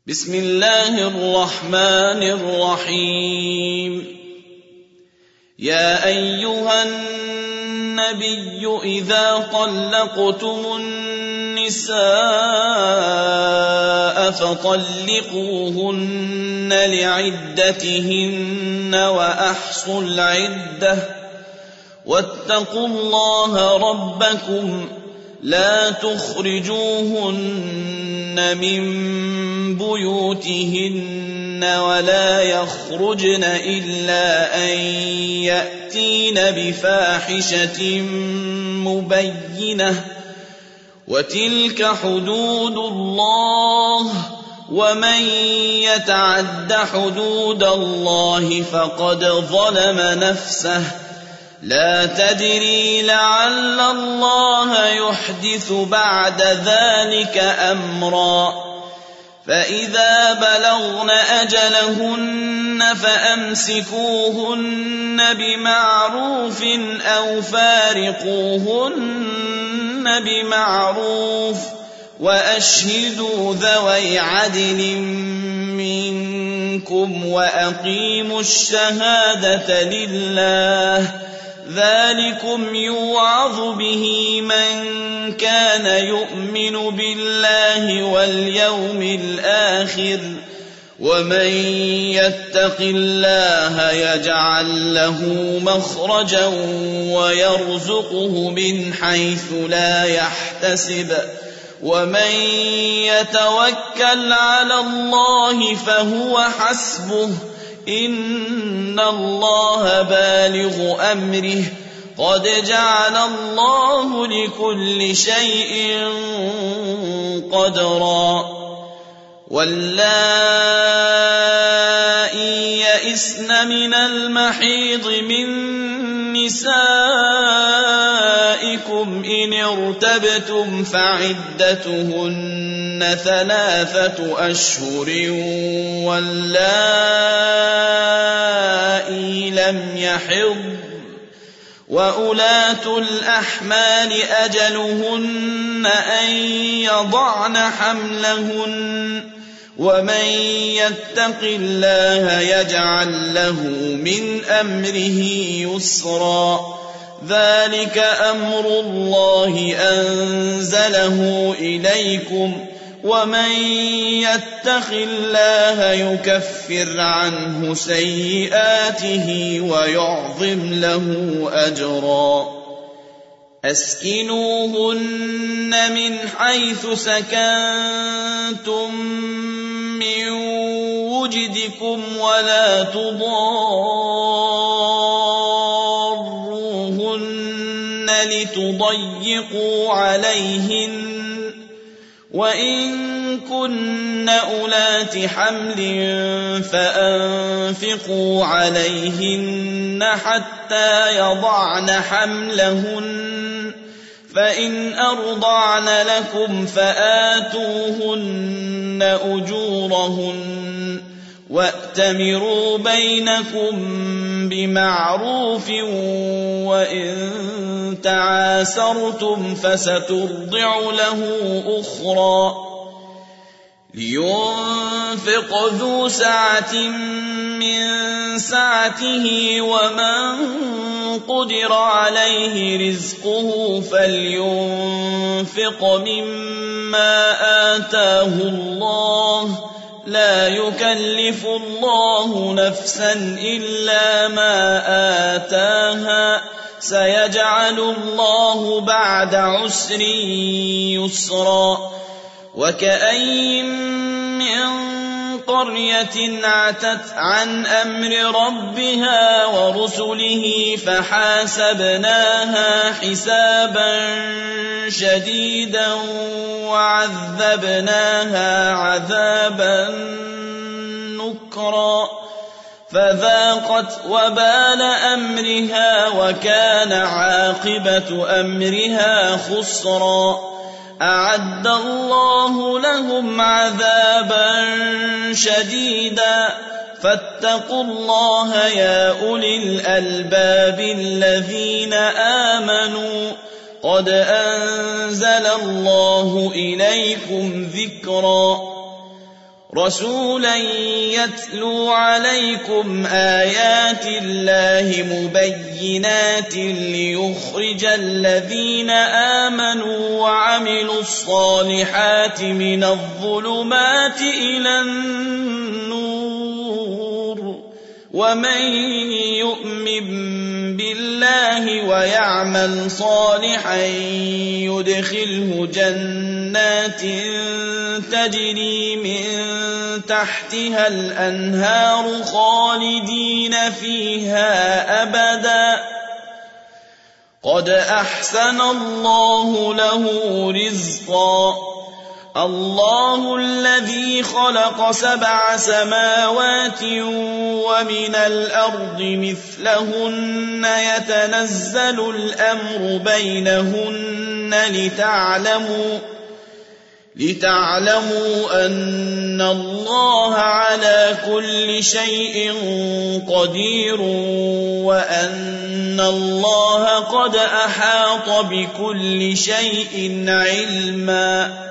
بسم الله الرحمن الرحيم. يا أيها النبي إذا طلقتم النساء فطلقوهن لعدتهن وأحصوا العدة واتقوا الله ربكم لا تخرجوهن من بيوتهن ولا يخرجن إلا أن يأتين بفاحشة مبينة وتلك حدود الله ومن يتعد حدود الله فقد ظلم نفسه لا تدري لعل الله يحدث بعد ذلك أمرا فإذا بلغن أجلهن فأمسكوهن بمعروف أو فارقوهن بمعروف وأشهدوا ذوي عدل منكم وأقيموا الشهادة لله ذلكم يوعظ به من كان يؤمن بالله واليوم الآخر ومن يتق الله يجعل له مخرجا ويرزقه من حيث لا يحتسب ومن يتوكل على الله فهو حسبه إن الله بالغ أمره قد جعل الله لكل شيء قدرا واللائي يئسن من المحيض من نسائكم إن ارتبتم فعدتهن 3 أشهر واللائي لم يحضن وأولاة الأحمال أجلهن أن يضعن حملهن ومن يتق الله يجعل له من أمره يسرا ذلك أمر الله أنزله إليكم ومن يتق الله يكفر عنه سيئاته ويعظم له أجرا أسكنوهن من حيث سكنتم من وجدكم ولا تضاروهن لتضيقوا عليهن وإن كن أولات حمل فأنفقوا عليهن حتى يضعن حملهن فإن أرضعن لكم فآتوهن أجورهن وأتمروا بينكم بمعروف وإن تعاسرتم فسترضع له أخرى لينفق ذو سعة من سعته ومن قدر عليه رزقه فلينفق مما آتاه الله لا يكلف الله نفسا إلا ما آتاها سيجعل الله بعد عسر يسرا وكأين من قرية عتت عن أمر ربها ورسله فحاسبناها حسابا شديدا وعذبناها عذابا نكرا فذاقت وبال أمرها وكان عاقبة أمرها خسرا أعد الله لهم عذابا شديدا فاتقوا الله يا أولي الألباب الذين آمنوا قد أنزل الله إليكم ذكرا رسولا يتلو عليكم آيات الله مبينات ليخرج الذين آمنوا وعملوا الصالحات من الظلمات إلى النور ومن يؤمن بالله ويعمل صالحا يدخله جنات تجري من تحتها الأنهار خالدين فيها أبدا قد أحسن الله له رزقا الله الذي خلق 7 سماوات ومن الأرض مثلهن يتنزل الأمر بينهن لتعلموا أن الله على كل شيء قدير وأن الله قد أحاط بكل شيء علما